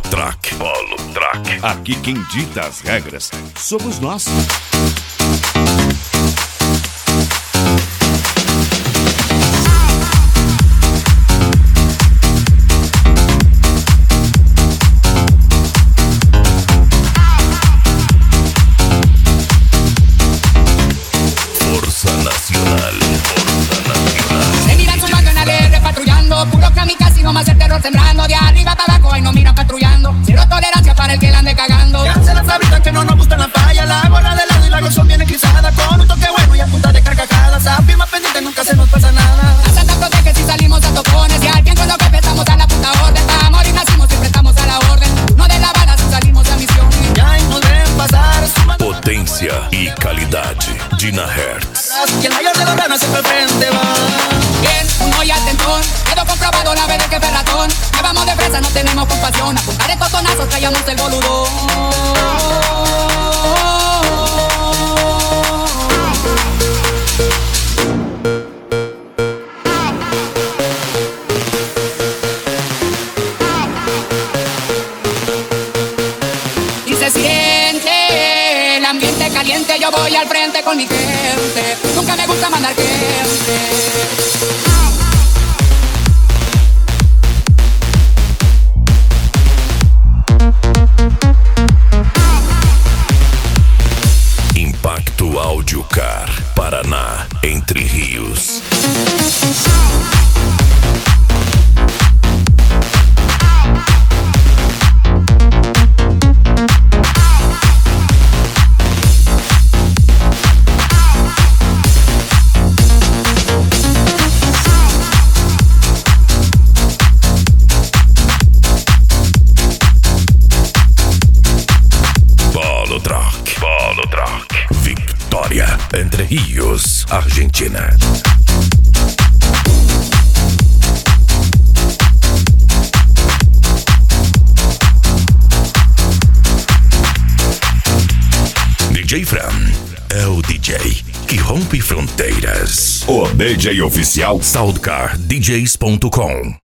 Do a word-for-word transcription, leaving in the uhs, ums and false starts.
Track. Polo Track. Aqui quem dita as regras somos nós. Força Nacional. Força Nacional. Se miran sumando en alegre patrullando, puro kamikaze, no más el terror sembrando. De arriba para abajo, ahí no miran patrullando. Cero tolerancia para el que la ande cagando. Ya se la sabrita que no nos gusta la falla. La bola de lado y la gozón viene crisada. Con un toque bueno y a punta de carcajadas. A firma pendiente nunca se nos pasa nada. La santa protege si salimos a topones. Y al tiempo en lo que empezamos a la puta orden. Para morir nacimos siempre estamos a la orden. No de la bala si salimos a misión. Y ahí nos ven pasar. Potência e qualidade. Dinahertz. Y el mayor de los ranas siempre frente va. Bien, uno y atentón. Quedó comprobado la vez de que fue ratón. Que vamos de fresa, no tenemos compasión. A puntar estos tonazos, callamos el boludón. Y se siente el ambiente caliente. Yo voy al frente con mi gente. Nunca me gusta mandar gente. Impacto Áudio Car, Paraná, Entre Rios. Polo Track. Polo Track. Vitória, Entre Rios, Argentina. D J Fran é o D J que rompe fronteiras. O D J oficial soundcar d js ponto com